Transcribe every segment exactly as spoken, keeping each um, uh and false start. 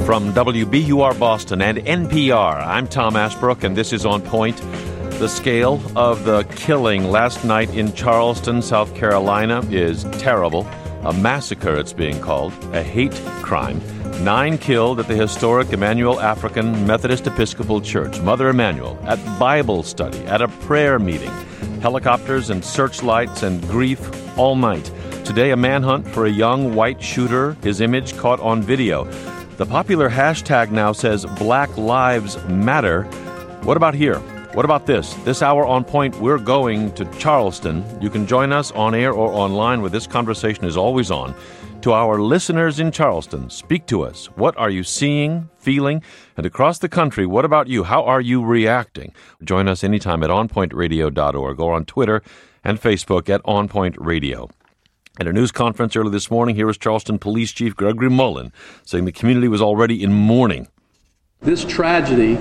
From W B U R Boston and N P R, I'm Tom Ashbrook, and this is On Point. The scale of the killing last night in Charleston, South Carolina, is terrible. A massacre, it's being called, a hate crime. Nine killed at the historic Emmanuel African Methodist Episcopal Church, Mother Emanuel, at Bible study, at a prayer meeting. Helicopters and searchlights and grief all night. Today, a manhunt for a young white shooter, his image caught on video. The popular hashtag now says Black Lives Matter. What about here? What about this? This hour on Point, we're going to Charleston. You can join us on air or online where this conversation is always on. To our listeners in Charleston, speak to us. What are you seeing, feeling? And across the country, what about you? How are you reacting? Join us anytime at on point radio dot org or on Twitter and Facebook at On Point Radio. At a news conference early this morning, here was Charleston Police Chief Gregory Mullen saying the community was already in mourning. This tragedy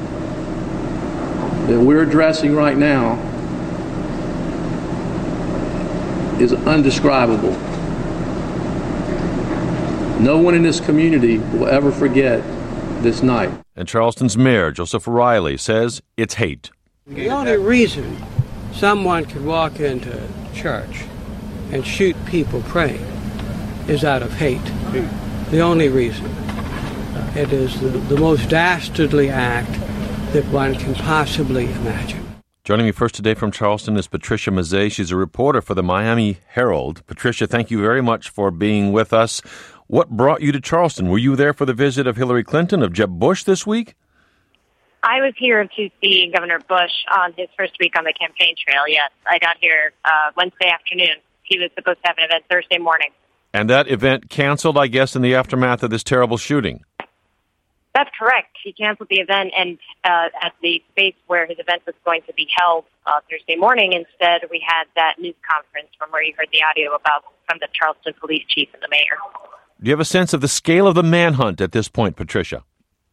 that we're addressing right now is undescribable. No one in this community will ever forget this night. And Charleston's mayor, Joseph Riley, says it's hate. The only reason someone could walk into church and shoot people praying is out of hate. The only reason. It is the, the most dastardly act that one can possibly imagine. Joining me first today from Charleston is Patricia Mazzei. She's a reporter for the Miami Herald. Patricia, thank you very much for being with us. What brought you to Charleston? Were you there for the visit of Hillary Clinton, of Jeb Bush this week? I was here to see Governor Bush on his first week on the campaign trail, yes. I got here uh, Wednesday afternoon. He was supposed to have an event Thursday morning. And that event canceled, I guess, in the aftermath of this terrible shooting. That's correct. He canceled the event, and uh, at the space where his event was going to be held uh, Thursday morning, instead we had that news conference from where you heard the audio about from the Charleston police chief and the mayor. Do you have a sense of the scale of the manhunt at this point, Patricia?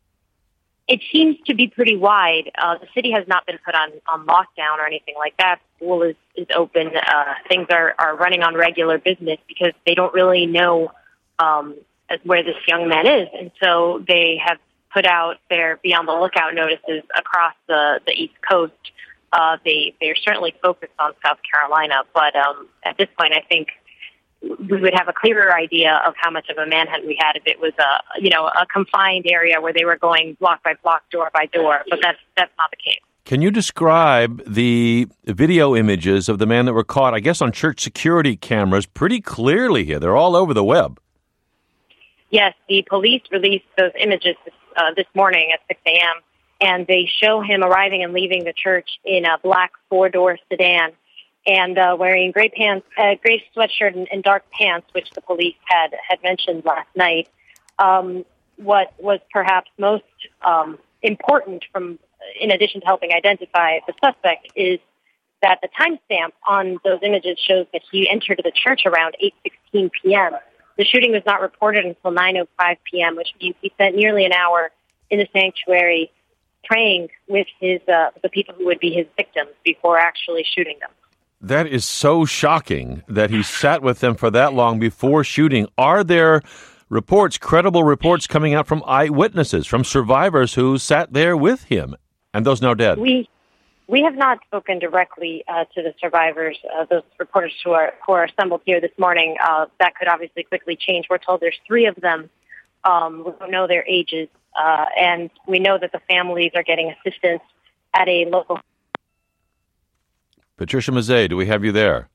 It seems to be pretty wide. Uh, the city has not been put on, on lockdown or anything like that. School is, is open. Uh, things are, are running on regular business because they don't really know um, where this young man is. And so they have put out their be on the lookout notices across the, the East Coast. Uh, they, they're certainly focused on South Carolina. But um, at this point, I think we would have a clearer idea of how much of a manhunt we had if it was a, you know, a confined area where they were going block by block, door by door. But that's that's not the case. Can you describe the video images of the man that were caught, I guess, on church security cameras pretty clearly here? They're all over the web. Yes, the police released those images uh, this morning at six a.m., and they show him arriving and leaving the church in a black four-door sedan and uh, wearing gray pants, uh, gray sweatshirt and, and dark pants, which the police had, had mentioned last night. Um, what was perhaps most um, important, from, in addition to helping identify the suspect, is that the timestamp on those images shows that he entered the church around eight sixteen p.m. The shooting was not reported until nine oh five p.m., which means he spent nearly an hour in the sanctuary praying with his uh, the people who would be his victims before actually shooting them. That is so shocking that he sat with them for that long before shooting. Are there reports, credible reports coming out from eyewitnesses, from survivors who sat there with him, and those now dead? We we have not spoken directly uh, to the survivors, uh, those reporters who are who are assembled here this morning. Uh, that could obviously quickly change. We're told there's three of them. Um, we don't know their ages, uh, and we know that the families are getting assistance at a local. Patricia Mazzei, do we have you there?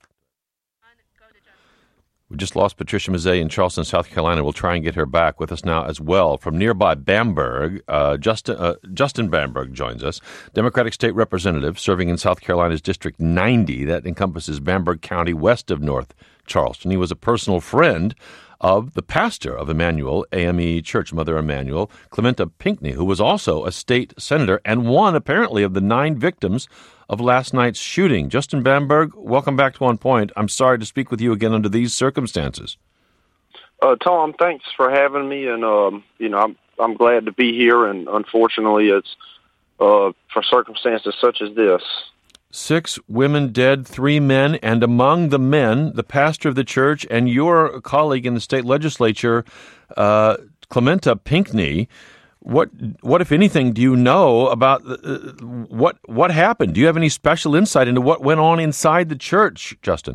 We just lost Patricia Mazzei in Charleston, South Carolina. We'll try and get her back with us now as well. From nearby Bamberg, uh, Justin, uh, Justin Bamberg joins us, Democratic State Representative serving in South Carolina's District ninety. That encompasses Bamberg County west of North Charleston. He was a personal friend of the pastor of Emmanuel, A M E Church, Mother Emanuel, Clementa Pinckney, who was also a state senator and one, apparently, of the nine victims of last night's shooting. Justin Bamberg, welcome back to On Point. I'm sorry to speak with you again under these circumstances. Uh, Tom, thanks for having me, and um, you know, I'm I'm glad to be here. And unfortunately, it's uh, for circumstances such as this. Six women dead, three men, and among the men, the pastor of the church and your colleague in the state legislature, uh, Clementa Pinckney. What, what, if anything, do you know about uh, what what happened? Do you have any special insight into what went on inside the church, Justin?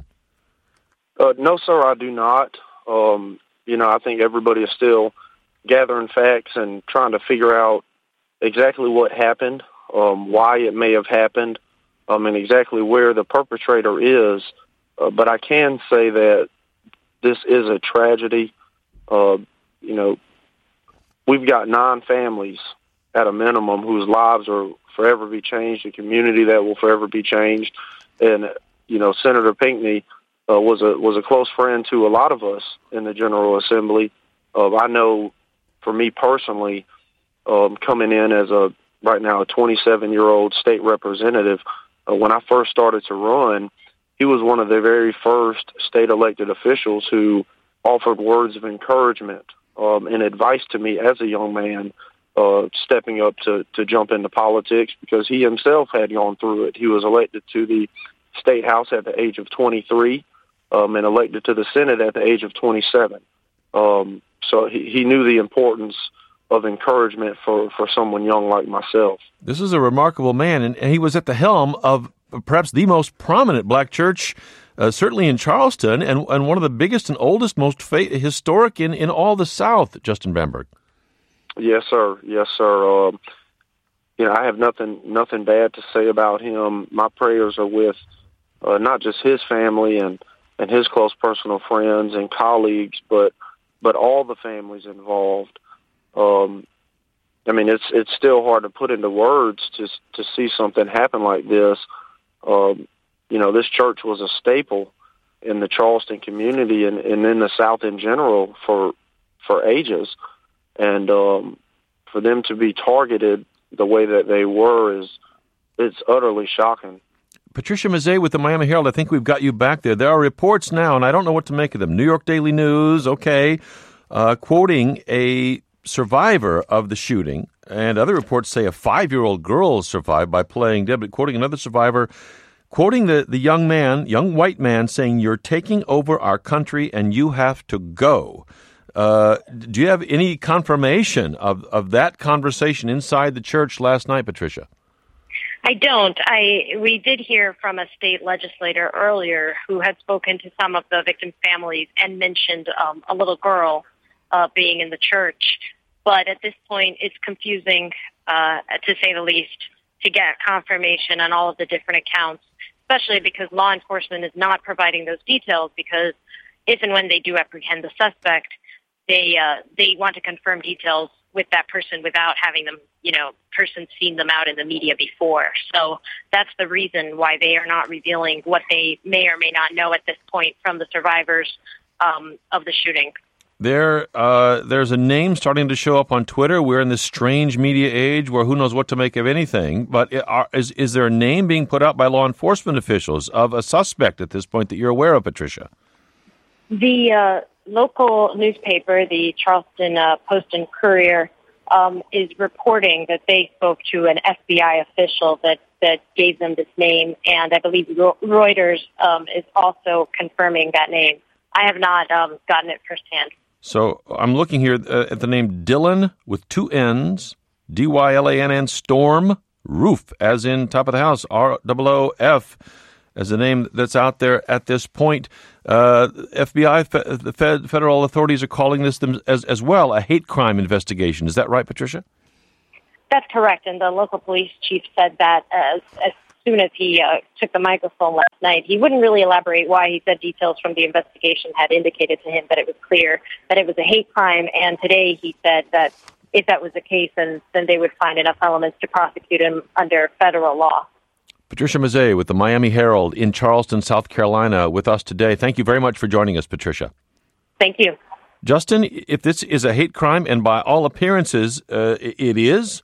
Uh, no, sir, I do not. Um, you know, I think everybody is still gathering facts and trying to figure out exactly what happened, um, why it may have happened, um, and exactly where the perpetrator is. Uh, but I can say that this is a tragedy. Uh, you know, we've got nine families at a minimum whose lives will forever be changed, a community that will forever be changed. And, you know, Senator Pinckney uh, was a was a close friend to a lot of us in the General Assembly. Uh, I know, for me personally, um, coming in as a right now a twenty-seven-year-old state representative, uh, when I first started to run, he was one of the very first state elected officials who offered words of encouragement um, and advice to me as a young man uh, stepping up to, to jump into politics, because he himself had gone through it. He was elected to the state house at the age of twenty-three um, and elected to the Senate at the age of twenty-seven. Um, so he, he knew the importance of encouragement for, for someone young like myself. This is a remarkable man, and, and he was at the helm of perhaps the most prominent black church, uh, certainly in Charleston, and, and one of the biggest and oldest, most fa- historic in, in all the South, Justin Bamberg. Yes, sir. Yes, sir. Um, you know, I have nothing nothing bad to say about him. My prayers are with uh, not just his family and, and his close personal friends and colleagues, but but all the families involved. Um, I mean, it's it's still hard to put into words to to see something happen like this. Um, you know, this church was a staple in the Charleston community and, and in the South in general for for ages. And um, for them to be targeted the way that they were is it's utterly shocking. Patricia Mazzei with the Miami Herald, I think we've got you back there. There are reports now, and I don't know what to make of them. New York Daily News, okay, uh, quoting a survivor of the shooting, and other reports say a five-year-old girl survived by playing dead, but quoting another survivor, quoting the, the young man, young white man, saying, "You're taking over our country and you have to go." Uh, do you have any confirmation of, of that conversation inside the church last night, Patricia? I don't. I we did hear from a state legislator earlier who had spoken to some of the victims' families and mentioned um, a little girl uh, being in the church. But at this point, it's confusing, uh, to say the least, to get confirmation on all of the different accounts, especially because law enforcement is not providing those details, because if and when they do apprehend the suspect, they uh, they want to confirm details with that person without having them, you know, person seen them out in the media before. So that's the reason why they are not revealing what they may or may not know at this point from the survivors um, of the shooting. There, uh, there's a name starting to show up on Twitter. We're in this strange media age where who knows what to make of anything. But are, is is there a name being put out by law enforcement officials of a suspect at this point that you're aware of, Patricia? The uh, local newspaper, the Charleston uh, Post and Courier, um, is reporting that they spoke to an F B I official that, that gave them this name, and I believe Reuters um, is also confirming that name. I have not um, gotten it firsthand. So I'm looking here uh, at the name Dylan with two N's, D Y L A N N, Storm Roof, as in top of the house, R O O F, as the name that's out there at this point. Uh, F B I, the fed, federal authorities are calling this them as, as well a hate crime investigation. Is that right, Patricia? That's correct, and the local police chief said that as, as soon as he uh, took the microphone last night. He wouldn't really elaborate why. He said details from the investigation had indicated to him that it was clear that it was a hate crime, and today he said that if that was the case, then, then they would find enough elements to prosecute him under federal law. Patricia Mazzei with the Miami Herald in Charleston, South Carolina, with us today. Thank you very much for joining us, Patricia. Thank you. Justin, if this is a hate crime, and by all appearances uh, it is,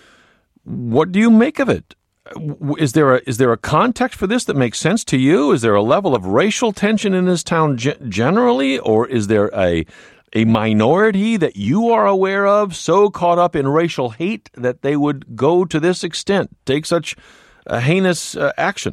what do you make of it? Is there a is there a context for this that makes sense to you? Is there a level of racial tension in this town ge- generally, or is there a a minority that you are aware of so caught up in racial hate that they would go to this extent, take such a heinous uh, action?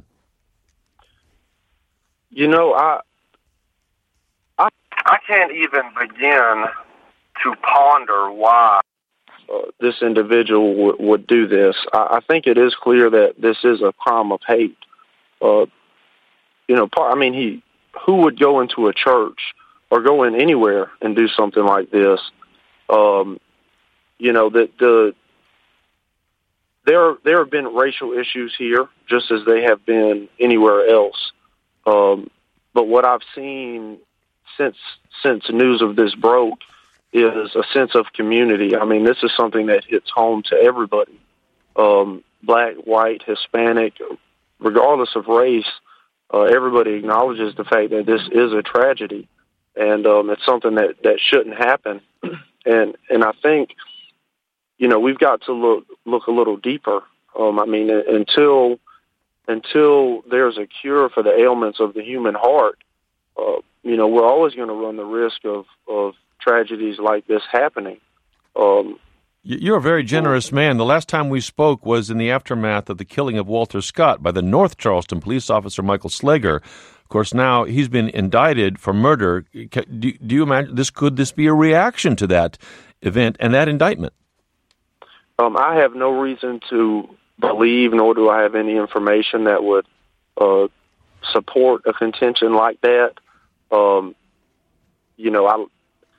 You know, I, I I can't even begin to ponder why uh, this individual w- would do this. I-, I think it is clear that this is a crime of hate. Uh, you know, part, I mean, he who would go into a church or go in anywhere and do something like this? Um, you know, that the there there have been racial issues here, just as they have been anywhere else. Um, but what I've seen since since news of this broke is a sense of community. I mean, this is something that hits home to everybody, um, black, white, Hispanic, regardless of race. Uh, everybody acknowledges the fact that this is a tragedy, and um, it's something that, that shouldn't happen. And and I think, you know, we've got to look look a little deeper. Um, I mean, until until there's a cure for the ailments of the human heart, uh, you know, we're always going to run the risk of, of tragedies like this happening. Um, You're a very generous man. The last time we spoke was in the aftermath of the killing of Walter Scott by the North Charleston police officer Michael Slager. Of course, now he's been indicted for murder. Do, do you imagine this? Could this be a reaction to that event and that indictment? Um, I have no reason to believe, nor do I have any information that would uh, support a contention like that. Um, you know, I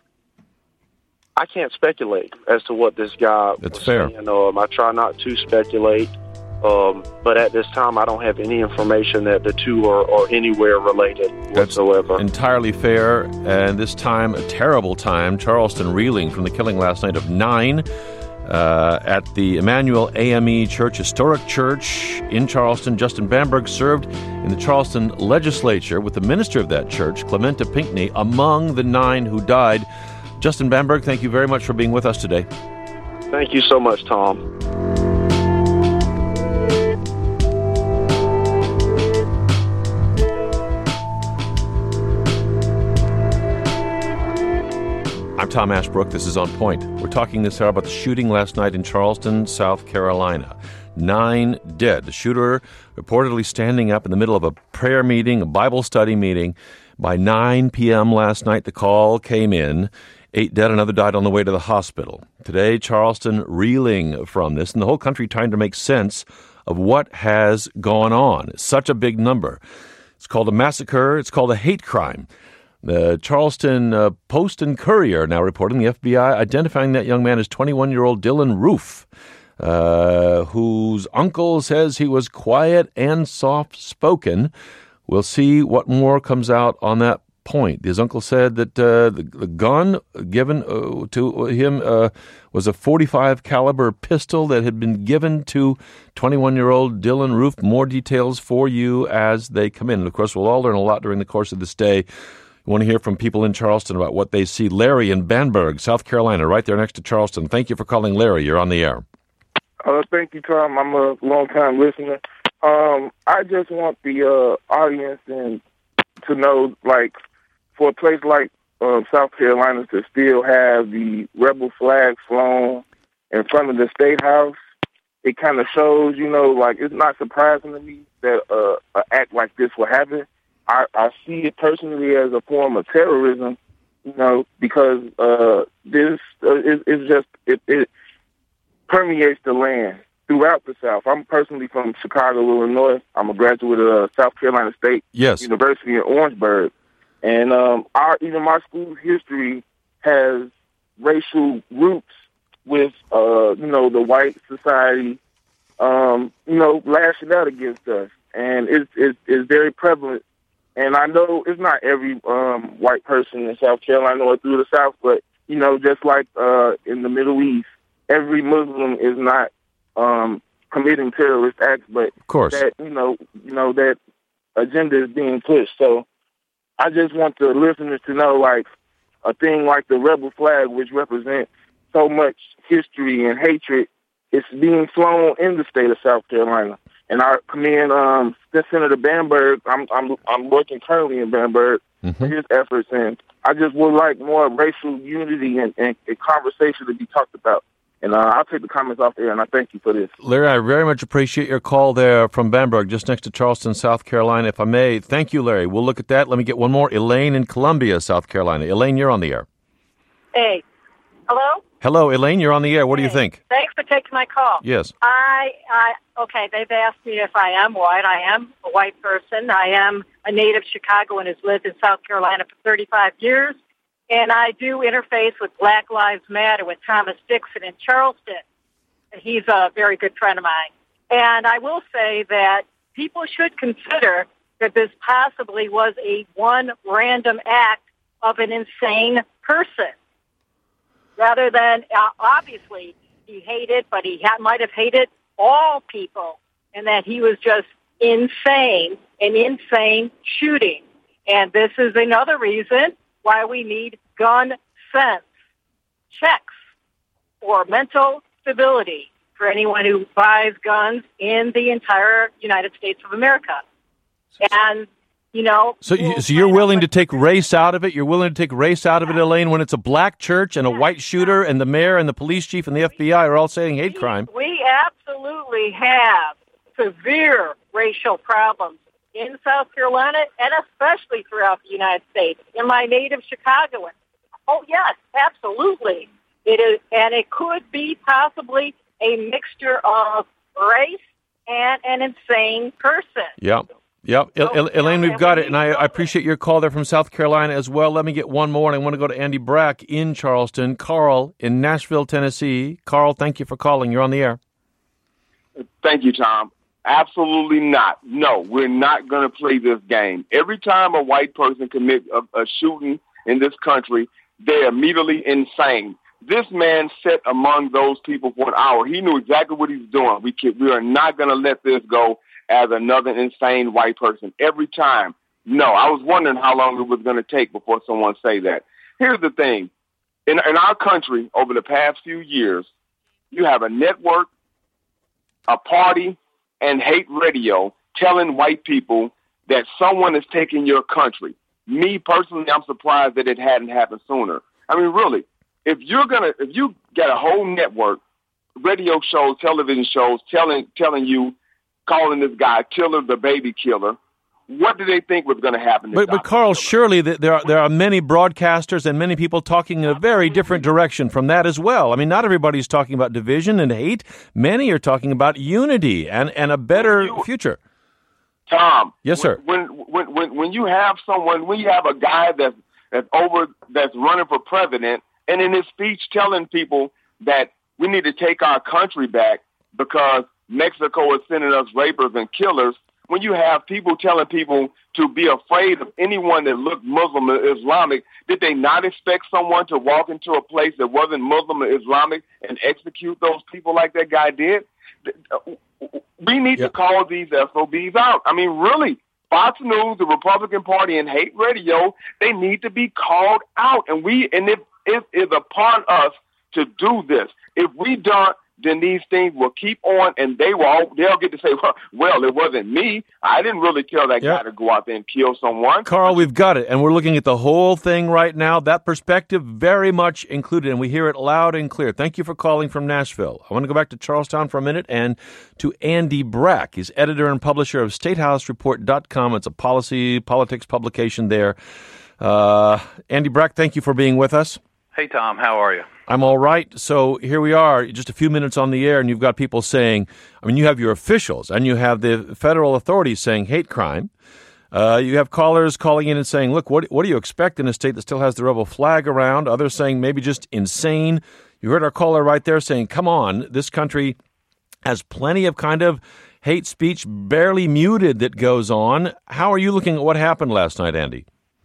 I can't speculate as to what this guy That's was fair. saying. Um, I try not to speculate, um, but at this time, I don't have any information that the two are, are anywhere related whatsoever. That's entirely fair, and this time, a terrible time. Charleston reeling from the killing last night of nine uh, at the Emmanuel A M E Church, historic church in Charleston. Justin Bamberg served in the Charleston legislature with the minister of that church, Clementa Pinckney, among the nine who died. Justin Bamberg, thank you very much for being with us today. Thank you so much, Tom. I'm Tom Ashbrook. This is On Point. We're talking this hour about the shooting last night in Charleston, South Carolina. Nine dead. The shooter reportedly standing up in the middle of a prayer meeting, a Bible study meeting. By nine p.m. last night, the call came in. Eight dead, another died on the way to the hospital. Today, Charleston reeling from this, and the whole country trying to make sense of what has gone on. It's such a big number. It's called a massacre. It's called a hate crime. The Charleston uh, Post and Courier now reporting the F B I identifying that young man as twenty-one-year-old Dylan Roof, uh, whose uncle says he was quiet and soft-spoken. We'll see what more comes out on that point. His uncle said that uh, the, the gun given uh, to him uh, was a forty-five caliber pistol that had been given to twenty-one-year-old Dylan Roof. More details for you as they come in. And of course, we'll all learn a lot during the course of this day. We want to hear from people in Charleston about what they see. Larry in Bamberg, South Carolina, right there next to Charleston. Thank you for calling, Larry. You're on the air. Uh, thank you, Tom. I'm a long-time listener. Um, I just want the uh, audience and to know, like, for a place like uh, South Carolina to still have the rebel flag flown in front of the State House, it kind of shows, you know, like, it's not surprising to me that uh, an act like this will happen. I, I see it personally as a form of terrorism, you know, because uh, this uh, is it, just, it, it permeates the land throughout the South. I'm personally from Chicago, Illinois. I'm a graduate of uh, South Carolina State yes. University in Orangeburg. And um, our, even my school's history has racial roots with, uh, you know, the white society, um, you know, lashing out against us. And it's, it's, it's very prevalent. And I know it's not every um, white person in South Carolina or through the South, but, you know, just like uh, in the Middle East, every Muslim is not um, committing terrorist acts, but of course. that, you know, you know, that agenda is being pushed. So I just want the listeners to know, like, a thing like the rebel flag, which represents so much history and hatred, it's being flown in the state of South Carolina. And I commend um, Senator Bamberg. I'm I'm I'm working currently in Bamberg mm-hmm. for his efforts, and I just would like more racial unity and, and, and conversation to be talked about. And uh, I'll take the comments off there, and I thank you for this. Larry, I very much appreciate your call there from Bamberg, just next to Charleston, South Carolina. If I may, thank you, Larry. We'll look at that. Let me get one more. Elaine in Columbia, South Carolina. Elaine, you're on the air. Hey, Hello? Hello, Elaine, you're on the air. What do you Hey, think? Thanks for taking my call. Yes. I, I, okay, they've asked me if I am white. I am a white person. I am a native Chicagoan who's lived in South Carolina for thirty-five years. And I do interface with Black Lives Matter with Thomas Dixon in Charleston. He's a very good friend of mine. And I will say that people should consider that this possibly was a one random act of an insane person. Rather than, uh, obviously, he hated, but he ha- might have hated all people, and that he was just insane, an insane shooting. And this is another reason why we need gun sense checks for mental stability for anyone who buys guns in the entire United States of America. And, you know... So, you, so you're willing to take race out of it? You're willing to take race out of it, Elaine, when it's a black church and a white shooter and the mayor and the police chief and the F B I are all saying hate crime? We absolutely have severe racial problems in South Carolina and especially throughout the United States. In my native Chicagoan. Oh, yes, absolutely. It is, and it could be possibly a mixture of race and an insane person. Yeah. Yep. So, El- Elaine, yeah, we've got we it, and I, I appreciate your call there from South Carolina as well. Let me get one more, and I want to go to Andy Brack in Charleston. Carl in Nashville, Tennessee. Carl, thank you for calling. You're on the air. Thank you, Tom. Absolutely not. No, we're not going to play this game. Every time a white person commits a, a shooting in this country, they're immediately insane. This man sat among those people for an hour. He knew exactly what he was doing. We can, we are not going to let this go as another insane white person. Every time. No, I was wondering how long it was going to take before someone say that. Here's the thing. In, in our country, over the past few years, you have a network, a party, and hate radio telling white people that someone is taking your country. Me, personally, I'm surprised that it hadn't happened sooner. I mean, really, if you're going to, if you get a whole network, radio shows, television shows, telling telling you, calling this guy killer, the baby killer, what do they think was going to happen? But, but Carl, surely there are, there are many broadcasters and many people talking in a very different direction from that as well. I mean, not everybody's talking about division and hate. Many are talking about unity and, and a better you, future. Tom. Yes, sir. When, when when when you have someone, when you have a guy that's that's over that's running for president, and in his speech telling people that we need to take our country back because Mexico is sending us rapers and killers. When you have people telling people to be afraid of anyone that looked Muslim or Islamic, did they not expect someone to walk into a place that wasn't Muslim or Islamic and execute those people like that guy did? We need yep. to call these S O Bs out. I mean, really, Fox News, the Republican Party, and hate radio, they need to be called out. And we, and it, it is upon us to do this. If we don't, then these things will keep on, and they will all, they'll get to say, well, well, it wasn't me. I didn't really tell that yep. guy to go out there and kill someone. Carl, we've got it, and we're looking at the whole thing right now. That perspective very much included, and we hear it loud and clear. Thank you for calling from Nashville. I want to go back to Charlestown for a minute and to Andy Brack. He's editor and publisher of State House Report dot com. It's a policy, politics publication there. Uh, Andy Brack, thank you for being with us. Hey, Tom. How are you? I'm all right. So here we are, just a few minutes on the air, and you've got people saying, I mean, you have your officials, and you have the federal authorities saying hate crime. Uh, you have callers calling in and saying, look, what, what do you expect in a state that still has the rebel flag around? Others saying maybe just insane. You heard our caller right there saying, come on, this country has plenty of kind of hate speech, barely muted, that goes on. How are you looking at what happened last night, Andy?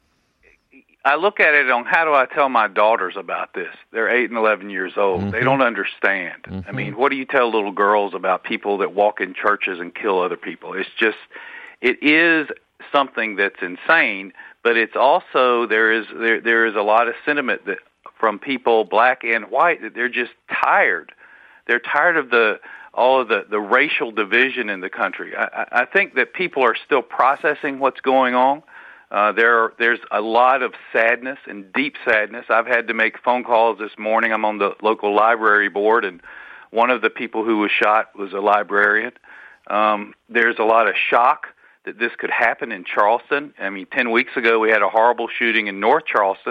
I look at it on how do I tell my daughters about this? They're eight and eleven years old. Mm-hmm. They don't understand. Mm-hmm. I mean, what do you tell little girls about people that walk in churches and kill other people? It's just, it is something that's insane, but it's also, there is there there is a lot of sentiment that from people, black and white, that they're just tired. They're tired of the all of the, the racial division in the country. I, I think that people are still processing what's going on. Uh, there, there's a lot of sadness and deep sadness. I've had to make phone calls this morning. I'm on the local library board, and one of the people who was shot was a librarian. Um, there's a lot of shock that this could happen in Charleston. I mean, ten weeks ago we had a horrible shooting in North Charleston,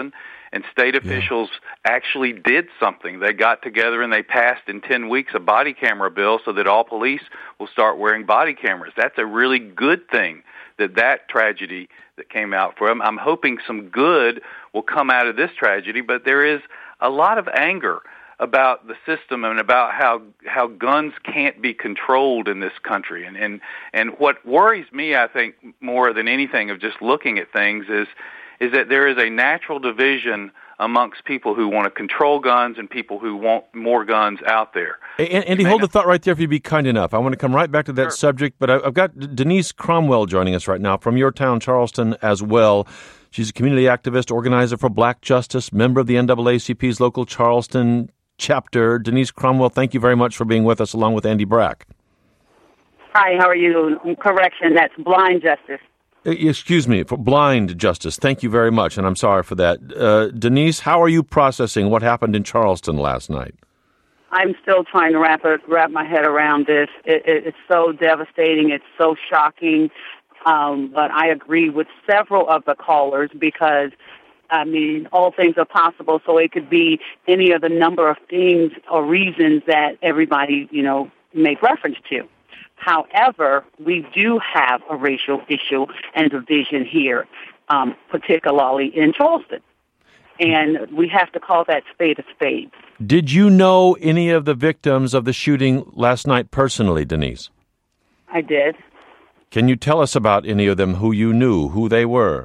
And state officials yeah. actually did something. They got together and they passed in ten weeks a body camera bill so that all police will start wearing body cameras. That's a really good thing that that tragedy that came out for them. I'm hoping some good will come out of this tragedy, but there is a lot of anger about the system and about how how guns can't be controlled in this country. And, and and what worries me, I think, more than anything of just looking at things is is that there is a natural division amongst people who want to control guns and people who want more guns out there. Hey, Andy, hold the thought right there if you'd be kind enough. I want to come right back to that sure. subject, but I've got Denise Cromwell joining us right now from your town, Charleston, as well. She's a community activist, organizer for Black Justice, member of the N double A C P's local Charleston chapter. Denise Cromwell, thank you very much for being with us, along with Andy Brack. Hi, how are you? Correction, that's Blind Justice. Excuse me, for Blind Justice. Thank you very much, and I'm sorry for that. Uh, Denise, how are you processing what happened in Charleston last night? I'm still trying to wrap it, wrap my head around this. It, it, it's so devastating. It's so shocking. Um, but I agree with several of the callers because, I mean, all things are possible. So it could be any of the number of things or reasons that everybody, you know, make reference to. However, we do have a racial issue and division here, um, particularly in Charleston. And we have to call that spade a spade. Did you know any of the victims of the shooting last night personally, Denise? I did. Can you tell us about any of them, who you knew, who they were?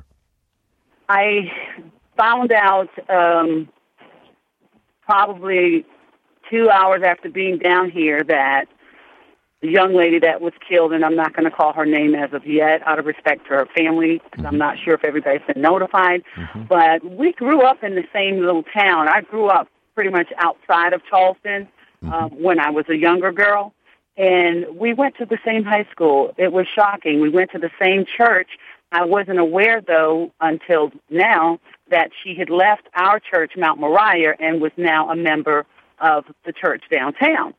I found out um, probably two hours after being down here that the young lady that was killed, and I'm not going to call her name as of yet out of respect to her family, because mm-hmm. I'm not sure if everybody's been notified, mm-hmm. but we grew up in the same little town. I grew up pretty much outside of Charleston mm-hmm. um, when I was a younger girl, and we went to the same high school. It was shocking. We went to the same church. I wasn't aware, though, until now, that she had left our church, Mount Moriah, and was now a member of the church downtown.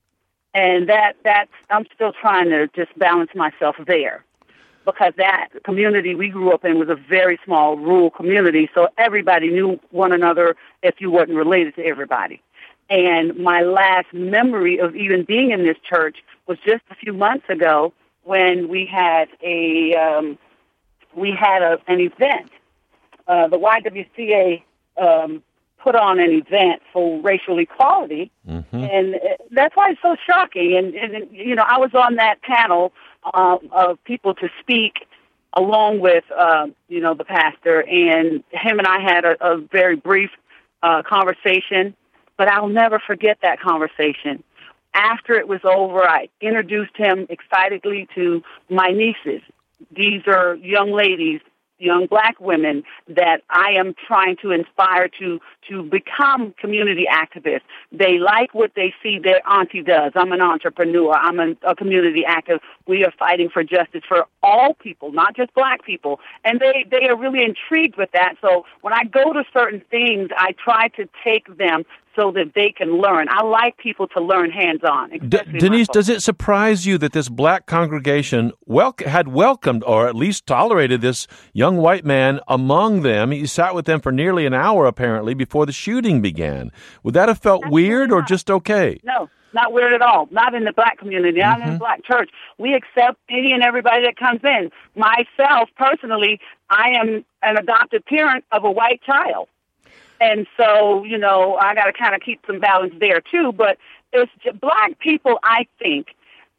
And that, that I'm still trying to just balance myself there, because that community we grew up in was a very small rural community, so everybody knew one another if you wasn't related to everybody. And my last memory of even being in this church was just a few months ago when we had a um, we had a, an event. Uh, the Y W C A um, put on an event for racial equality, mm-hmm. and that's why it's so shocking. And, and you know, I was on that panel um, of people to speak along with, uh, you know, the pastor, and him and I had a, a very brief uh, conversation, but I'll never forget that conversation. After it was over, I introduced him excitedly to my nieces. These are young ladies, young black women that I am trying to inspire to to become community activists. They like what they see their auntie does. I'm an entrepreneur. I'm a, a community activist. We are fighting for justice for all people, not just black people. And they, they are really intrigued with that. So when I go to certain things, I try to take them so that they can learn. I like people to learn hands-on. D- Denise, does it surprise you that this black congregation wel- had welcomed or at least tolerated this young white man among them? He sat with them for nearly an hour, apparently, before the shooting began. Would that have felt That's weird or just okay? No, not weird at all. Not in the black community, not mm-hmm. in the black church. We accept any and everybody that comes in. Myself, personally, I am an adopted parent of a white child. And so, you know, I got to kind of keep some balance there, too. But it's just, black people, I think,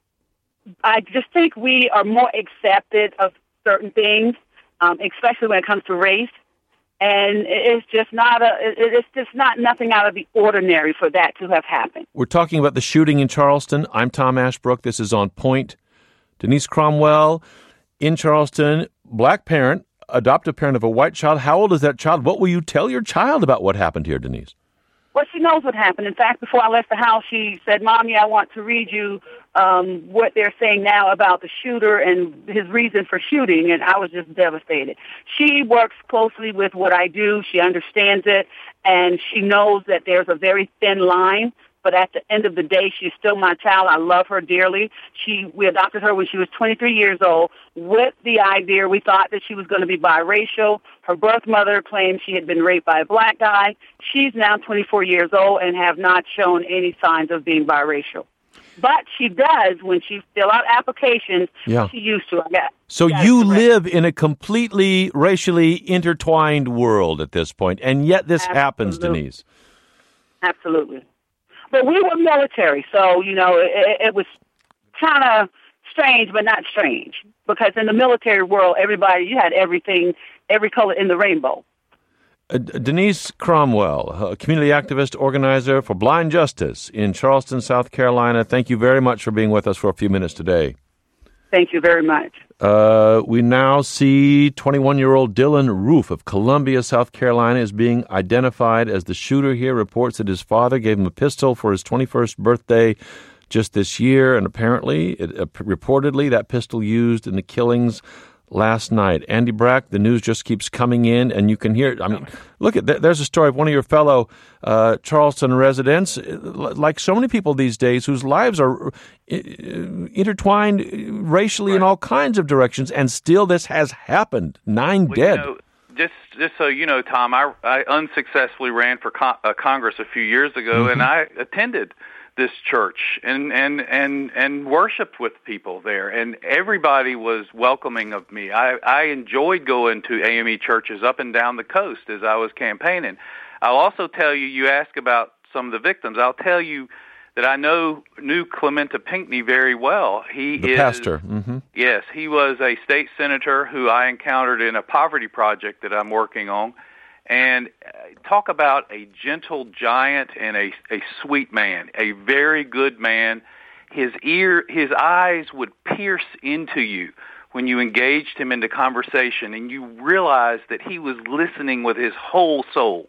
I just think we are more accepted of certain things, um, especially when it comes to race. And it's just not a, it's just not nothing out of the ordinary for that to have happened. We're talking about the shooting in Charleston. I'm Tom Ashbrook. This is On Point. Denise Cromwell in Charleston, black parent, adoptive parent of a white child. How old is that child? What will you tell your child about what happened here, Denise? Well, she knows what happened. In fact, before I left the house, she said, Mommy, I want to read you um, what they're saying now about the shooter and his reason for shooting, and I was just devastated. She works closely with what I do. She understands it, and she knows that there's a very thin line but at the end of the day, she's still my child. I love her dearly. She we adopted her when she was twenty-three years old with the idea we thought that she was going to be biracial. Her birth mother claimed she had been raped by a black guy. She's now twenty-four years old and have not shown any signs of being biracial. But she does when she fill out applications. Yeah. She used to. I got, so you live in a completely racially intertwined world at this point, and yet this Absolutely. happens, Denise. Absolutely. But we were military, so, you know, it, it was kind of strange, but not strange. Because in the military world, everybody, you had everything, every color in the rainbow. Uh, Denise Cromwell, a community activist, organizer for Blind Justice in Charleston, South Carolina. Thank you very much for being with us for a few minutes today. Thank you very much. Uh, we now see twenty-one-year-old Dylan Roof of Columbia, South Carolina, is being identified as the shooter here. Reports that his father gave him a pistol for his twenty-first birthday just this year, and apparently, it, uh, reportedly, that pistol used in the killings last night. Andy Brack, the news just keeps coming in, and you can hear it. I mean, look, at there's a story of one of your fellow uh, Charleston residents, like so many people these days, whose lives are intertwined racially right. in all kinds of directions, and still this has happened. Nine well, dead. You know, just, just so you know, Tom, I, I unsuccessfully ran for con- uh, Congress a few years ago, mm-hmm. and I attended this church and, and, and, and worshiped with people there, and everybody was welcoming of me. I, I enjoyed going to A M E churches up and down the coast as I was campaigning. I'll also tell you, you ask about some of the victims, I'll tell you that I know knew Clementa Pinckney very well. He the is, pastor. Mm-hmm. Yes, he was a state senator who I encountered in a poverty project that I'm working on. And talk about a gentle giant and a, a sweet man, a very good man. His ear, his eyes would pierce into you when you engaged him into conversation, and you realized that he was listening with his whole soul.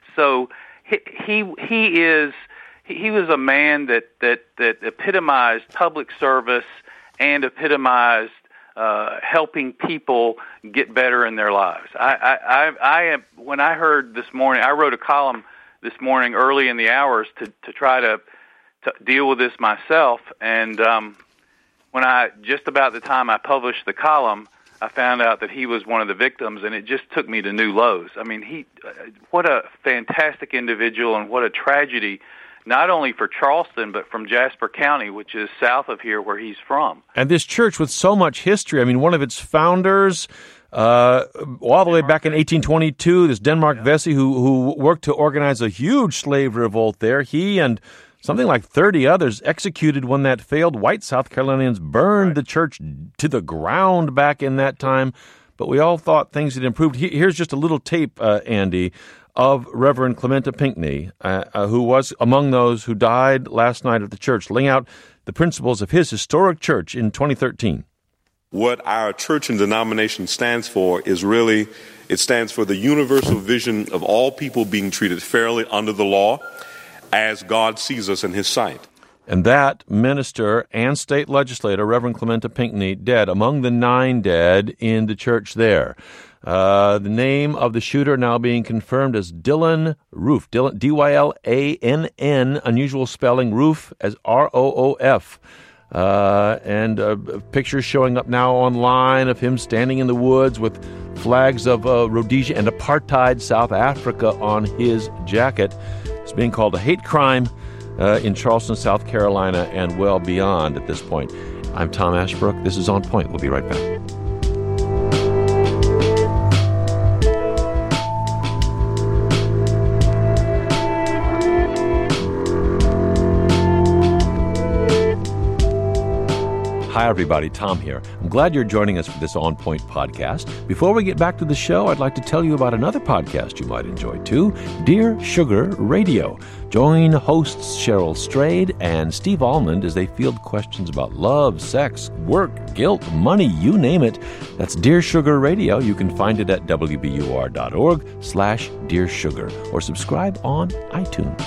So he he, he is he was a man that, that, that epitomized public service and epitomized Uh, helping people get better in their lives. I, I, I, I am, when I heard this morning, I wrote a column this morning early in the hours to, to try to, to deal with this myself. And um, when I, just about the time I published the column, I found out that he was one of the victims, and it just took me to new lows. I mean, he, what a fantastic individual, and what a tragedy, not only for Charleston, but from Jasper County, which is south of here where he's from. And this church with so much history, I mean, one of its founders, uh, all the way back in eighteen twenty-two, this Denmark Vesey, who, who worked to organize a huge slave revolt there, he and something like thirty others executed when that failed. White South Carolinians burned right. the church to the ground back in that time, but we all thought things had improved. Here's just a little tape, uh, Andy, of Reverend Clementa Pinckney, uh, uh, who was among those who died last night at the church, laying out the principles of his historic church in twenty thirteen. What our church and denomination stands for is really, it stands for the universal vision of all people being treated fairly under the law as God sees us in his sight. And that minister and state legislator, Reverend Clementa Pinckney, dead, among the nine dead in the church there. Uh, the name of the shooter now being confirmed as Dylan Roof, Dylan, D Y L A N N, unusual spelling, Roof as R O O F. Uh, and uh, pictures showing up now online of him standing in the woods with flags of uh, Rhodesia and apartheid South Africa on his jacket. It's being called a hate crime uh, in Charleston, South Carolina, and well beyond at this point. I'm Tom Ashbrook. This is On Point. We'll be right back. Hi, everybody. Tom here. I'm glad you're joining us for this On Point podcast. Before we get back to the show, I'd like to tell you about another podcast you might enjoy, too, Dear Sugar Radio. Join hosts Cheryl Strayed and Steve Almond as they field questions about love, sex, work, guilt, money, you name it. That's Dear Sugar Radio. You can find it at W B U R dot org slash Dear Sugar or subscribe on iTunes.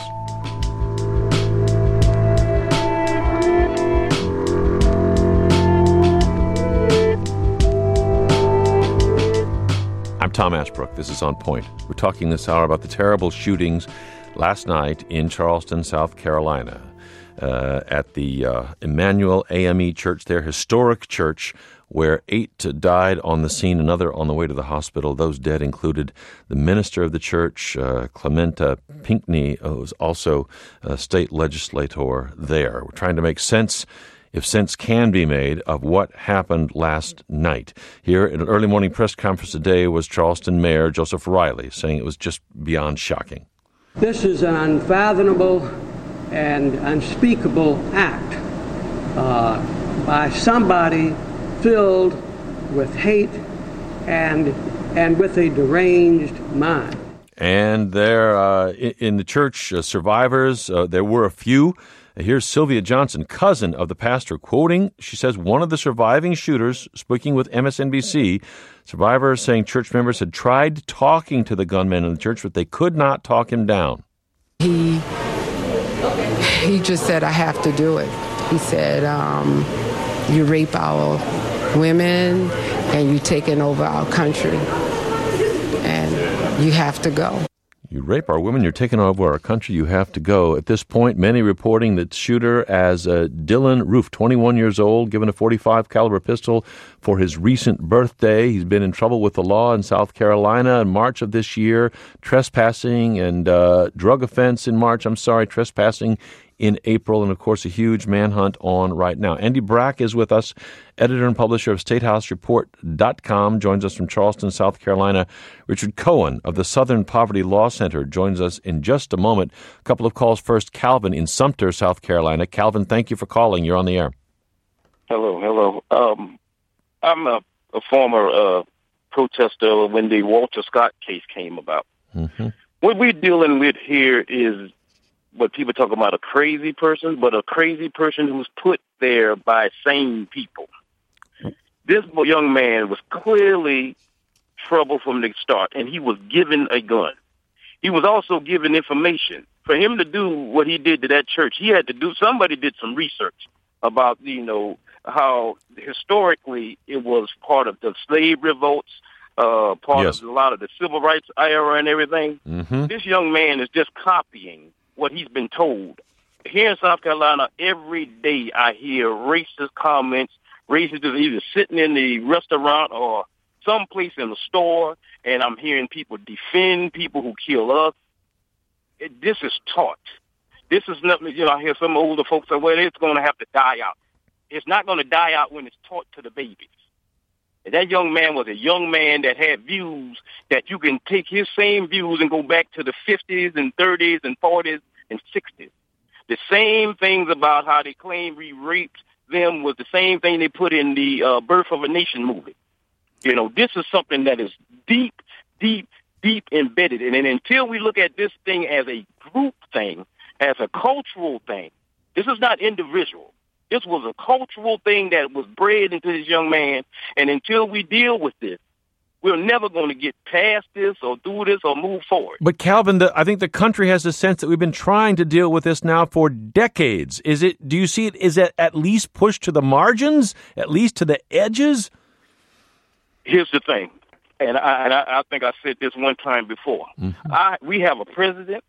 I'm Tom Ashbrook. This is On Point. We're talking this hour about the terrible shootings last night in Charleston, South Carolina, uh, at the uh, Emmanuel A M E Church there, historic church, where eight died on the scene, another on the way to the hospital. Those dead included the minister of the church, uh, Clementa Pinckney, who was also a state legislator there. We're trying to make sense, if sense can be made, of what happened last night. Here at an early morning press conference today was Charleston Mayor Joseph Riley, saying it was just beyond shocking. This is an unfathomable and unspeakable act uh, by somebody filled with hate and and with a deranged mind. And there, uh, in the church, uh, survivors, uh, there were a few. Here's Sylvia Johnson, cousin of the pastor, quoting, she says, one of the surviving shooters, speaking with M S N B C, survivors saying church members had tried talking to the gunman in the church, but they could not talk him down. He, he just said, I have to do it. He said, um, you rape our women and you taking over our country and you have to go. You rape our women, you're taking over our country, you have to go. At this point, many reporting the shooter as uh, Dylan Roof, twenty-one years old, given a forty-five caliber pistol for his recent birthday. He's been in trouble with the law in South Carolina in March of this year, trespassing and uh, drug offense in March, I'm sorry, trespassing in April, and of course a huge manhunt on right now. Andy Brack is with us, editor and publisher of State House Report dot com, joins us from Charleston, South Carolina. Richard Cohen of the Southern Poverty Law Center joins us in just a moment. A couple of calls first. Calvin in Sumter, South Carolina. Calvin, thank you for calling. You're on the air. Hello, hello. Um, I'm a, a former uh, protester when the Walter Scott case came about. Mm-hmm. What we're dealing with here is what people talk about a crazy person, but a crazy person who's put there by sane people. This young man was clearly trouble from the start, and he was given a gun. He was also given information. For him to do what he did to that church, he had to do, somebody did some research about, you know, how historically it was part of the slave revolts, uh, part yes. of a lot of the civil rights era and everything. Mm-hmm. This young man is just copying what he's been told. Here in South Carolina, every day I hear racist comments, racist either sitting in the restaurant or someplace in the store, and I'm hearing people defend people who kill us. It, this is taught. This is nothing, you know, I hear some older folks say, well, it's going to have to die out. It's not going to die out when it's taught to the babies. And that young man was a young man that had views that you can take his same views and go back to the fifties and thirties and forties and sixties. The same things about how they claim we raped them was the same thing they put in the uh, Birth of a Nation movie. You know, this is something that is deep, deep, deep embedded. And, and until we look at this thing as a group thing, as a cultural thing, this is not individual. This was a cultural thing that was bred into this young man. And until we deal with this, we're never going to get past this or do this or move forward. But Calvin, the, I think the country has a sense that we've been trying to deal with this now for decades. Is it? Do you see it? Is it at least pushed to the margins, at least to the edges? Here's the thing, and I, and I, I think I said this one time before. Mm-hmm. I, we have a president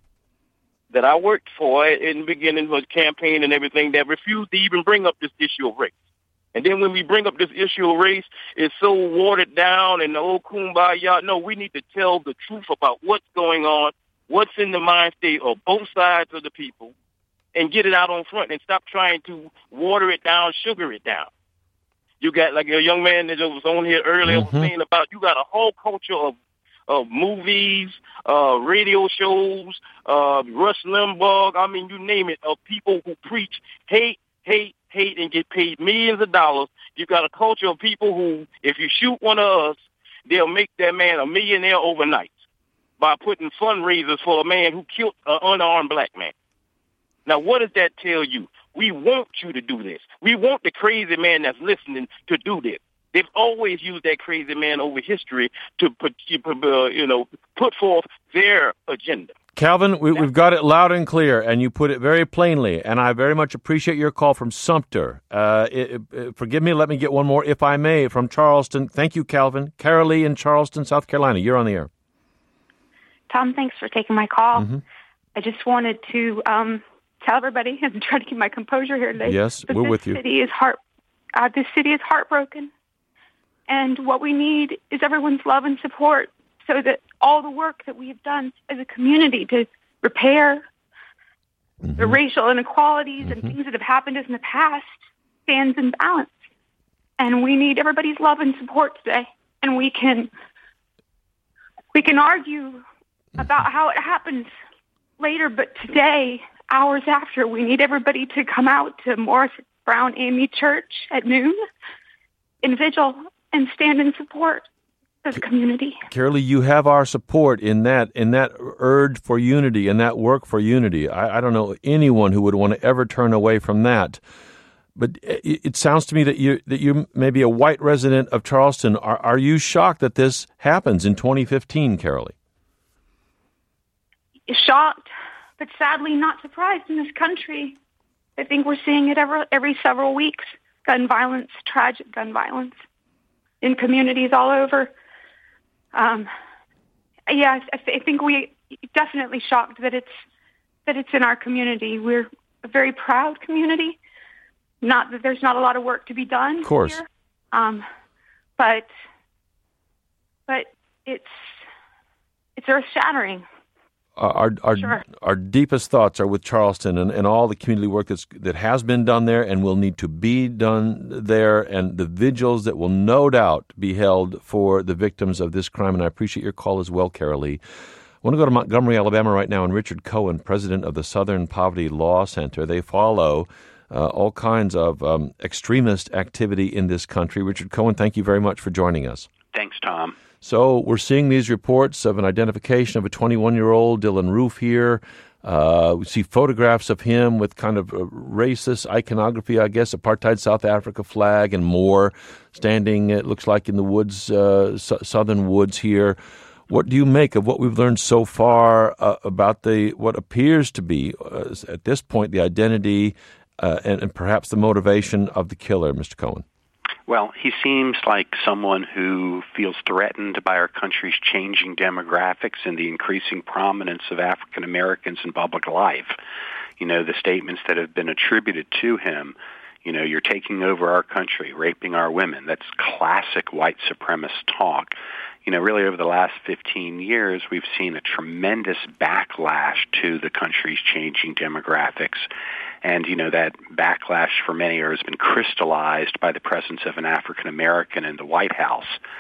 that I worked for in the beginning of the campaign and everything that refused to even bring up this issue of race. And then when we bring up this issue of race, it's so watered down and the old kumbaya. No, we need to tell the truth about what's going on, what's in the mind state of both sides of the people, and get it out on front and stop trying to water it down, sugar it down. You got, like a young man that was on here earlier mm-hmm. was saying about, you got a whole culture of of movies, uh, radio shows, uh, Rush Limbaugh, I mean, you name it, of people who preach hate, hate, hate, and get paid millions of dollars. You got a culture of people who, if you shoot one of us, they'll make that man a millionaire overnight by putting fundraisers for a man who killed an unarmed black man. Now, what does that tell you? We want you to do this. We want the crazy man that's listening to do this. They've always used that crazy man over history to put, uh, you know, put forth their agenda. Calvin, we, we've got it loud and clear, and you put it very plainly, and I very much appreciate your call from Sumter. Uh, it, it, forgive me, let me get one more, if I may, from Charleston. Thank you, Calvin. Carolee in Charleston, South Carolina. You're on the air. Tom, thanks for taking my call. Mm-hmm. I just wanted to um, tell everybody and try to keep my composure here today. Yes, but we're this with you. City is heart, uh, this city is heartbroken. And what we need is everyone's love and support so that all the work that we have done as a community to repair mm-hmm. the racial inequalities mm-hmm. and things that have happened in the past stands in balance. And we need everybody's love and support today. And we can we can argue about how it happens later, but today, hours after, we need everybody to come out to Morris Brown A M E Church at noon in vigil and stand in support of the community. Carolee, you have our support in that in that urge for unity and that work for unity. I, I don't know anyone who would want to ever turn away from that. But it, it sounds to me that you that you may be a white resident of Charleston. Are, are you shocked that this happens in twenty fifteen, Carolee? Shocked, but sadly not surprised in this country. I think we're seeing it every, every several weeks. Gun violence, tragic gun violence in communities all over. Um, yeah, I, th- I think we definitely shocked that it's that it's in our community. We're a very proud community. Not that there's not a lot of work to be done. Of course. Here, um, but but it's it's earth shattering. Our our, sure. our deepest thoughts are with Charleston and, and all the community work that's, that has been done there and will need to be done there, and the vigils that will no doubt be held for the victims of this crime. And I appreciate your call as well, Carolee. I want to go to Montgomery, Alabama right now, and Richard Cohen, president of the Southern Poverty Law Center. They follow uh, all kinds of um, extremist activity in this country. Richard Cohen, thank you very much for joining us. Thanks, Tom. So we're seeing these reports of an identification of a twenty-one-year-old Dylan Roof here. Uh, we see photographs of him with kind of racist iconography, I guess, apartheid South Africa flag and more, standing, it looks like, in the woods, uh, su- southern woods here. What do you make of what we've learned so far uh, about the what appears to be, uh, at this point, the identity uh, and, and perhaps the motivation of the killer, Mister Cohen? Well, he seems like someone who feels threatened by our country's changing demographics and the increasing prominence of African Americans in public life. You know, the statements that have been attributed to him, you know, you're taking over our country, raping our women. That's classic white supremacist talk. You know, really over the last fifteen years, we've seen a tremendous backlash to the country's changing demographics. And, you know, that backlash for many years has been crystallized by the presence of an African American in the White House.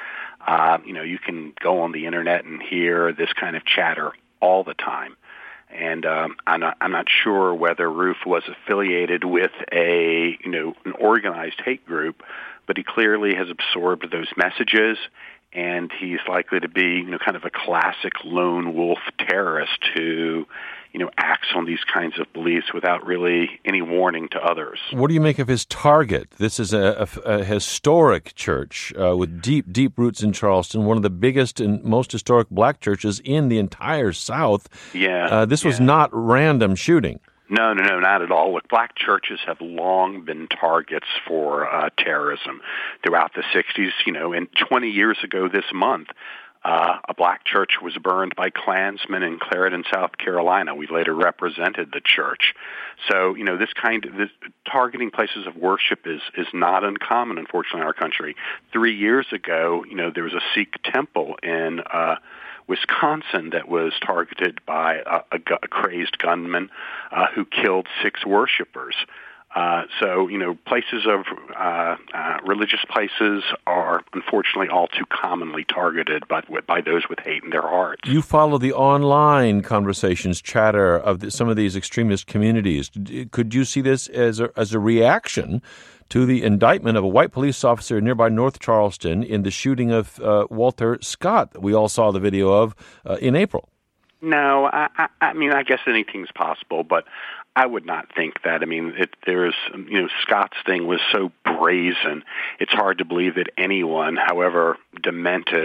Uh, you know, you can go on the Internet and hear this kind of chatter all the time. And um, I'm not, I'm not sure whether Roof was affiliated with a, you know, an organized hate group, but he clearly has absorbed those messages, and he's likely to be, you know, kind of a classic lone wolf terrorist who, you know, acts on these kinds of beliefs without really any warning to others. What do you make of his target? This is a, a, a historic church uh, with deep, deep roots in Charleston, one of the biggest and most historic black churches in the entire South. Yeah. Uh, this yeah. was not random shooting. No, no, no, not at all. Look, black churches have long been targets for uh, terrorism throughout the sixties. You know, and twenty years ago this month, Uh, a black church was burned by Klansmen in Clarendon, South Carolina. We later represented the church. So, you know, this kind of this, targeting places of worship is, is not uncommon, unfortunately, in our country. Three years ago, you know, there was a Sikh temple in uh, Wisconsin that was targeted by a, a, a crazed gunman uh, who killed six worshipers. Uh, so, you know, places of uh, uh, religious places are unfortunately all too commonly targeted by, by those with hate in their hearts. You follow the online conversations, chatter of the, some of these extremist communities. Could you see this as a, as a reaction to the indictment of a white police officer in nearby North Charleston in the shooting of uh, Walter Scott that we all saw the video of uh, in April? No, I, I, I mean, I guess anything's possible, but I would not think that. I mean, it, there's, you know, Scott's thing was so brazen. It's hard to believe that anyone, however demented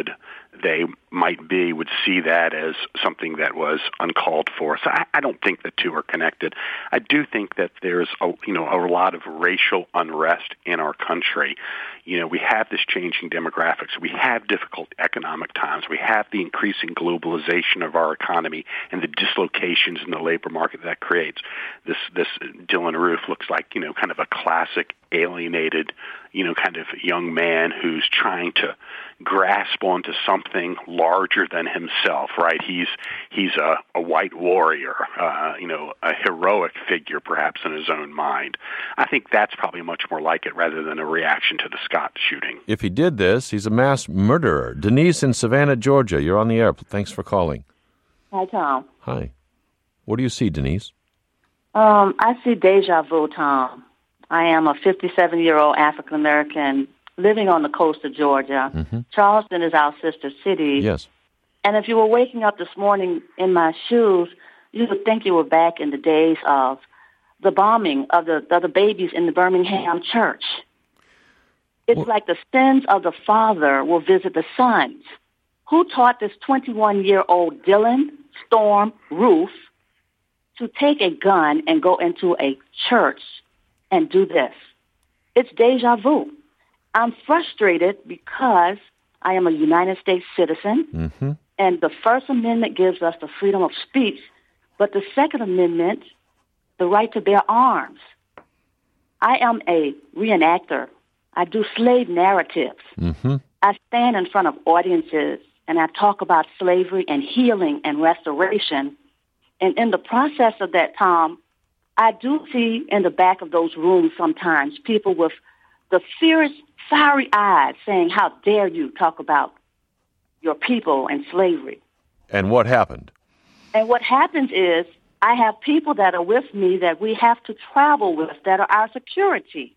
they might be would see that as something that was uncalled for. So I, I don't think the two are connected. I do think that there's a, you know, a lot of racial unrest in our country. You know, we have this changing demographics. We have difficult economic times. We have the increasing globalization of our economy and the dislocations in the labor market that creates. This this Dylan Roof looks like, you know, kind of a classic alienated, you know, kind of young man who's trying to grasp onto something larger than himself, right? He's he's a, a white warrior, uh, you know, a heroic figure perhaps in his own mind. I think that's probably much more like it rather than a reaction to the Scott shooting. If he did this, he's a mass murderer. Denise in Savannah, Georgia, you're on the air. Thanks for calling. Hi, Tom. Hi. What do you see, Denise? Um, I see deja vu, Tom. I am a fifty-seven-year-old African-American living on the coast of Georgia. Mm-hmm. Charleston is our sister city. Yes. And if you were waking up this morning in my shoes, you would think you were back in the days of the bombing of the, of the babies in the Birmingham church. It's well, like the sins of the father will visit the sons. Who taught this twenty-one-year-old Dylan Storm Roof to take a gun and go into a church and do this? It's deja vu. I'm frustrated because I am a United States citizen, mm-hmm. and the First Amendment gives us the freedom of speech, but the Second Amendment, the right to bear arms. I am a reenactor. I do slave narratives. Mm-hmm. I stand in front of audiences, and I talk about slavery and healing and restoration. And in the process of that, Tom, I do see in the back of those rooms sometimes people with the fierce, fiery eyes saying, how dare you talk about your people and slavery. And what happened? And what happens is I have people that are with me that we have to travel with that are our security.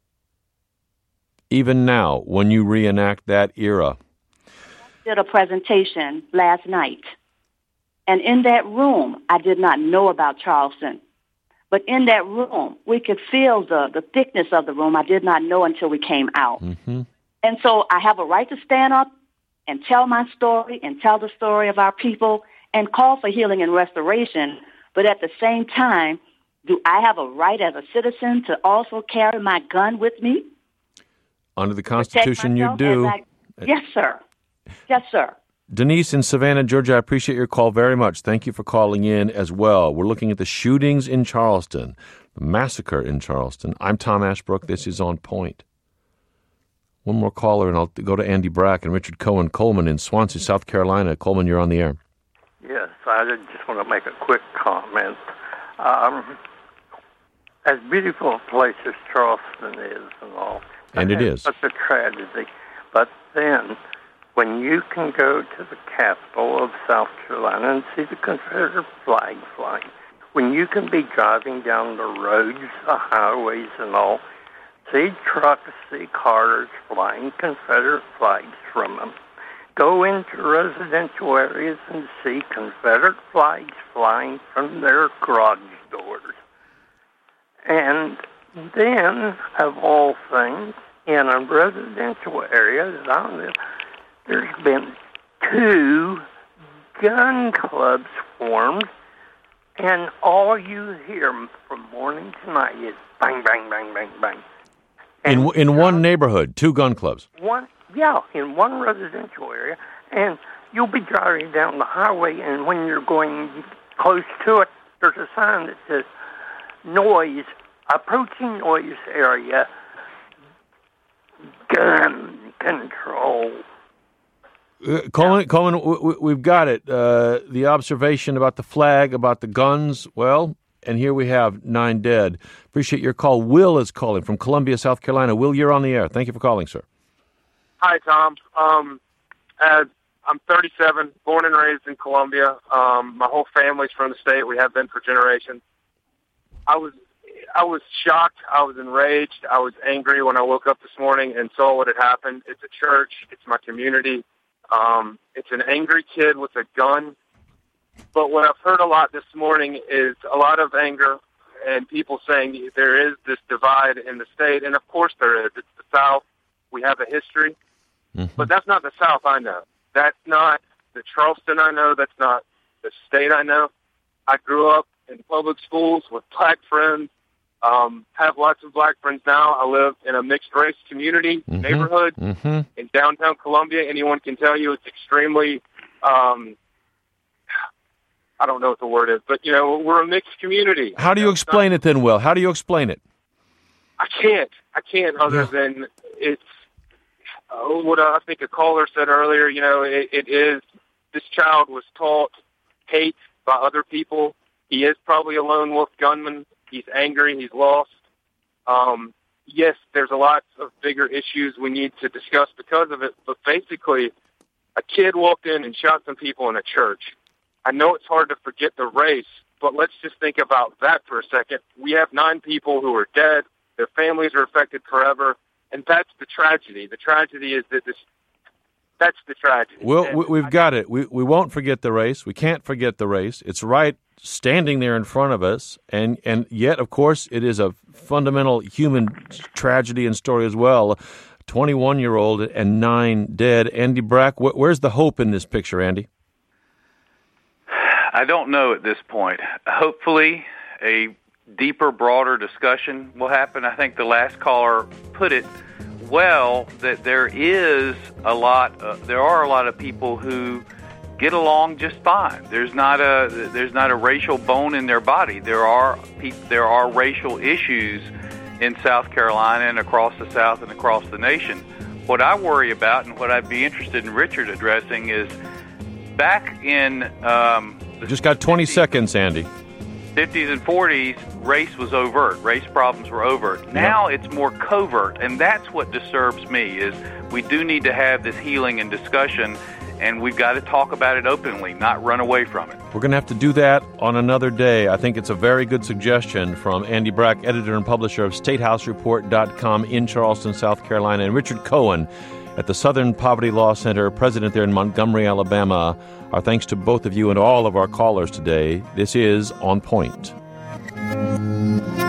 Even now, when you reenact that era. I did a presentation last night. And in that room, I did not know about Charleston. But in that room, we could feel the, the thickness of the room. I did not know until we came out. Mm-hmm. And so I have a right to stand up and tell my story and tell the story of our people and call for healing and restoration. But at the same time, do I have a right as a citizen to also carry my gun with me? Under the Constitution, you do. I, yes, sir. Yes, sir. Denise in Savannah, Georgia, I appreciate your call very much. Thank you for calling in as well. We're looking at the shootings in Charleston, the massacre in Charleston. I'm Tom Ashbrook. This is On Point. One more caller, and I'll go to Andy Brack and Richard Cohen Coleman in Swansea, South Carolina. Coleman, you're on the air. Yes, I just want to make a quick comment. Um, as beautiful a place as Charleston is and all, and it is such a tragedy. But then, when you can go to the capital of South Carolina and see the Confederate flag flying, when you can be driving down the roads, the highways and all, see trucks, see cars flying Confederate flags from them, go into residential areas and see Confederate flags flying from their garage doors. And then, of all things, in a residential area that I live, there's been two gun clubs formed, and all you hear from morning to night is bang, bang, bang, bang, bang. And in in one neighborhood, two gun clubs. One, yeah, in one residential area, and you'll be driving down the highway, and when you're going close to it, there's a sign that says noise, approaching noise area, gun control. Uh, Coleman, Coleman, w- we've got it. Uh, the observation about the flag, about the guns, well, and here we have nine dead. Appreciate your call. Will is calling from Columbia, South Carolina. Will, you're on the air. Thank you for calling, sir. Hi, Tom. Um, uh, I'm thirty-seven, born and raised in Columbia. Um, my whole family's from the state. We have been for generations. I was I was shocked. I was enraged. I was angry when I woke up this morning and saw what had happened. It's a church. It's my community. Um, it's an angry kid with a gun. But what I've heard a lot this morning is a lot of anger and people saying there is this divide in the state. And, of course, there is. It's the South. We have a history. Mm-hmm. But that's not the South I know. That's not the Charleston I know. That's not the state I know. I grew up in public schools with black friends, um, have lots of black friends now. I live in a mixed-race community, Mm-hmm. neighborhood Mm-hmm. in downtown Columbia. Anyone can tell you it's extremely, um, I don't know what the word is, but, you know, we're a mixed community. How do you explain it then, Will? How do you explain it? I can't. I can't other Yeah. than it's uh, what I think a caller said earlier. You know, it, it is, this child was taught hate by other people. He is probably a lone wolf gunman. He's angry. He's lost. Um, yes, there's a lot of bigger issues we need to discuss because of it, but basically a kid walked in and shot some people in a church. I know it's hard to forget the race, but let's just think about that for a second. We have nine people who are dead. Their families are affected forever, and that's the tragedy. The tragedy is that this, that's the tragedy. Well, And we, we've got it. We we won't forget the race. We can't forget the race. It's right standing there in front of us, and, and yet, of course, it is a fundamental human tragedy and story as well. twenty-one-year-old and nine dead. Andy Brack, wh- where's the hope in this picture, Andy? I don't know at this point. Hopefully, a deeper, broader discussion will happen. I think the last caller put it well, that there is a lot, uh, there are a lot of people who get along just fine. There's not a there's not a racial bone in their body. There are pe- there are racial issues in South Carolina and across the South and across the nation. What I worry about, and what I'd be interested in Richard addressing, is back in um, We've just got twenty seconds, Andy. fifties and forties, race was overt. Race problems were overt. Now it's more covert, and that's what disturbs me, is we do need to have this healing and discussion, and we've got to talk about it openly, not run away from it. We're going to have to do that on another day. I think it's a very good suggestion from Andy Brack, editor and publisher of State House Report dot com in Charleston, South Carolina, and Richard Cohen at the Southern Poverty Law Center, president there in Montgomery, Alabama. Our thanks to both of you and all of our callers today. This is On Point.